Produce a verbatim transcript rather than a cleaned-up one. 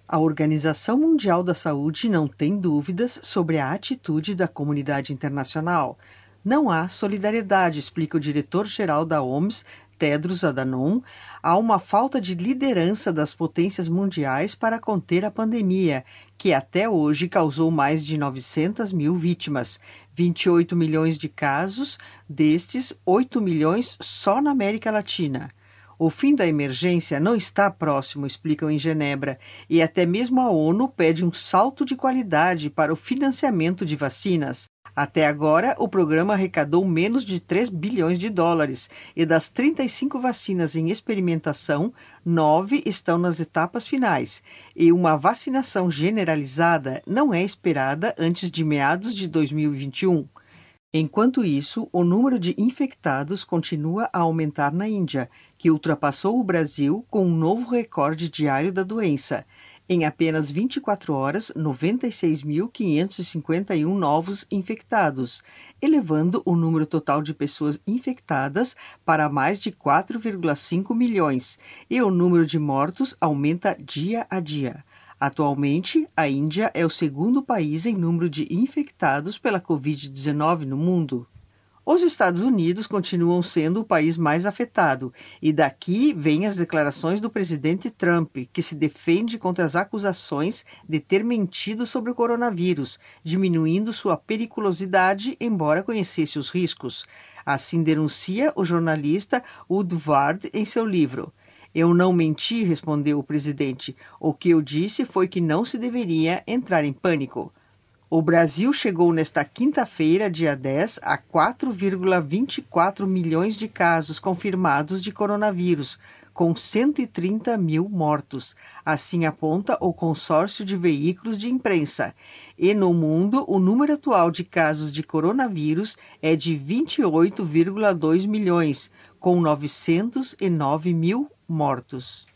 A Organização Mundial da Saúde não tem dúvidas sobre a atitude da comunidade internacional. Não há solidariedade, explica o diretor-geral da O M S, Tedros Adhanom. Há uma falta de liderança das potências mundiais para conter a pandemia, que até hoje causou mais de novecentas mil vítimas, vinte e oito milhões de casos, destes oito milhões só na América Latina. O fim da emergência não está próximo, explicam em Genebra, e até mesmo a ONU pede um salto de qualidade para o financiamento de vacinas. Até agora, o programa arrecadou menos de três bilhões de dólares, e das trinta e cinco vacinas em experimentação, nove estão nas etapas finais, e uma vacinação generalizada não é esperada antes de meados de dois mil e vinte e um. Enquanto isso, o número de infectados continua a aumentar na Índia, que ultrapassou o Brasil com um novo recorde diário da doença. Em apenas vinte e quatro horas, noventa e seis mil quinhentos e cinquenta e um novos infectados, elevando o número total de pessoas infectadas para mais de quatro vírgula cinco milhões, e o número de mortos aumenta dia a dia. Atualmente, a Índia é o segundo país em número de infectados pela covid dezenove no mundo. Os Estados Unidos continuam sendo o país mais afetado, e daqui vêm as declarações do presidente Trump, que se defende contra as acusações de ter mentido sobre o coronavírus, diminuindo sua periculosidade, embora conhecesse os riscos. Assim denuncia o jornalista Woodward em seu livro. Eu não menti, respondeu o presidente. O que eu disse foi que não se deveria entrar em pânico. O Brasil chegou nesta quinta-feira, dia dez, a quatro vírgula vinte e quatro milhões de casos confirmados de coronavírus, com cento e trinta mil mortos. Assim aponta o consórcio de veículos de imprensa. E no mundo, o número atual de casos de coronavírus é de vinte e oito vírgula dois milhões, com novecentos e nove mil mortos.